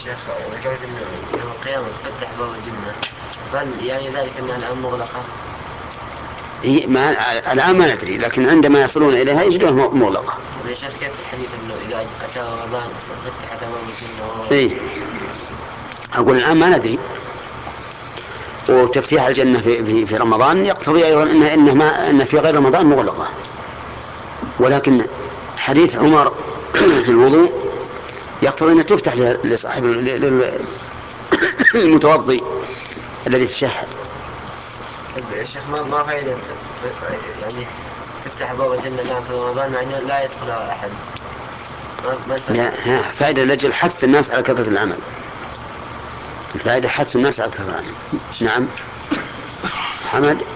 شيخ ذكرت أن يوم القيامة تفتح باب الجنة، هل يعني ذلك أنها الآن مغلقة؟ ما الآن ما ندري، لكن عندما يصلون إليها يجدونها مغلقة. يا شيخ كيف الحديث أنه إذا أتى رمضان فتحت أبواب الجنة وهو إيه، أقول الآن ما ندري. وتفتيح الجنة في رمضان يقتضي أيضا إن في غير رمضان مغلقة. ولكن حديث عمر في الوضوء يقتضي أن تفتح لصاحب المتوضي الذي تشهد. طيب يا شيخ ما فائدة يعني تفتح أبواب الجنة الآن في رمضان مع أنه لا يدخلها أحد؟ ما الفائدة؟ لا، فائدة لأجل حث الناس على كثرة العمل. الفائدة حث الناس على كثرة العمل. نعم. حمد.